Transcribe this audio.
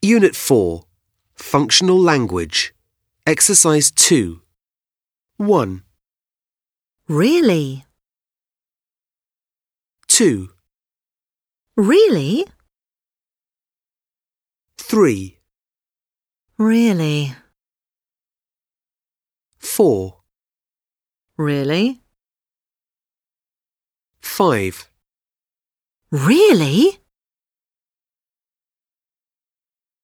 Unit 4. Functional Language. Exercise 2. 1, Really? 2, Really? 3, Really? 4, Really? 5. Really?